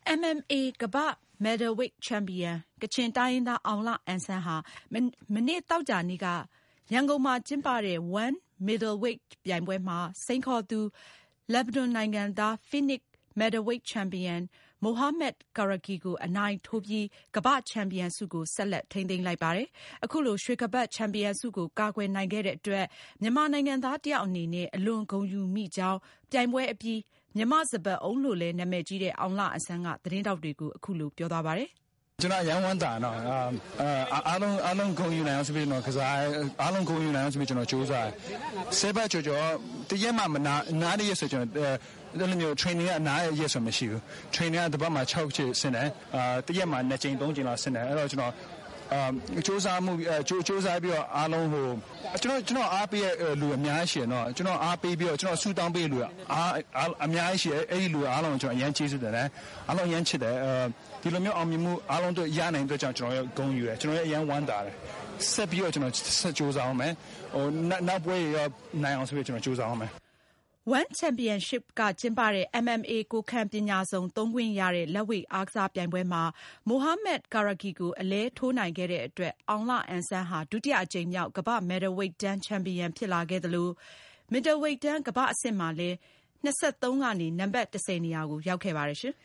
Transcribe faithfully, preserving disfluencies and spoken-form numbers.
M M A ကမ္ဘာ့ Middleweight ချန်ပီယံကချင်တိုင်းရင်းသားအောင်လအန်ဆန်ဟာမနေ့သောကြာနေ့ကရန်ကုန်မှာကျင်းပတဲ့ One Middleweight ပြိုင်ပွဲမှာစိန်ခေါ်သူလက်ဘနွန်နိုင်ငံသား Phoenix Middleweight ချန်ပီယံ Mohamed Karaki ကိုအနိုင်ထိုးပြီးကမ္ဘာ့ချန်ပီယံဆုကိုဆက်လက်ထိန်းသိမ်းလိုက်ပါတယ်။ အခုလိုရွှေကပတ်ချန်ပီယံဆုကိုကာကွယ်နိုင်ခဲ့တဲ့အတွက်မြန်မာနိုင်ငံသားတယောက်အနေနဲ့အလွန်ဂုဏ်ယူမိကြောင်းပြိုင်ပွဲအပြီးမြန်မာစပါးအုံးလို့လည်းနာမည်ကြီးတဲ့အောင်လအန်ဆန်ကသတင်းထောက်တွေကိုအခုလိုပြောသွားပါတယ်။ကျွန်တော်ရန်ဝမ်းတာနော်အားလုံးအားလုံးဂုဏ်ယူနိုင်အောင်ဆိုပြီးတော့ကစားအားလုံးဂုဏ်ယူနိုင်အောင်ဆိုပြီးကျွန်တော်ကြိုးစားဆဲဘတ်ကြော်ကြော်တရက်မှမနာနားရဆိုကျွန်တော်အဲ့လိုမျိုး training ကနားရဆိုမရှိဘူး training ကတပတ်မှာ၆ချက်ဆင်းတယ်အာတရက်မှာနှစ်ချိန်သုံးချိန်လောက်ဆင်းတယ်အဲ့တော့ကျွန်တော်အာစူးစမ်းမှုစူးစမ်းပြီးတော့အားလုံးဟိုကျွန်တော်ကျွန်တော်အားပေးလူအများကြီးရှင်တော့ကျွန်တော်အားပေးပြီးတော့ကျွန်တော်ဆူတောင်းပေးလူအားအများကြီးရှင်အဲ့ဒီလူအားလုံးကျွန်တော်အရန်ကျေးဇူးတင်တယ်အားလုံးအရန်ချစ်တယ်ဒီလိုမျိုးအောင်မြင်မှုအားလုံးတို့ရနိုင်တဲ့ကြောင့်ကျွန်တော်ရဂုဏ်ယူတယ်ကျွန်တော်ရအရန်ဝမ်းသာတယ်ဆက်ပြီးတော့ကျွန်တော်ဆက်ကြိုးစားအောင်မယ်ဟိုနောက်ပွဲရနိုင်အောင်ဆိုပြီးကျွန်တော်ကြိုးစားအောင်မယ် One Championship ကကျင်းပတဲ့ M M A ကိုခံပညာစုံသုံးခွင့်ရတဲ့လက်ဝှေ့အားကစားပြိုင်ပွဲမှာ Mohamed Karaki ကိုအလဲထိုးနိုင်ခဲ့တဲ့အတွက်အောင်လအန်ဆန်ဟာဒုတိယအကြိမ်မြောက်ကမ္ဘာ့ Middleweight တန်းချန်ပီယံဖြစ်လာခဲ့သလို Middleweight တန်းကမ္ဘာ့အဆင့်မှာလည်း၂၃ကနေနံပါတ်၁၀နေရာကိုရောက်ခဲ့ပါတယ်ရှင်။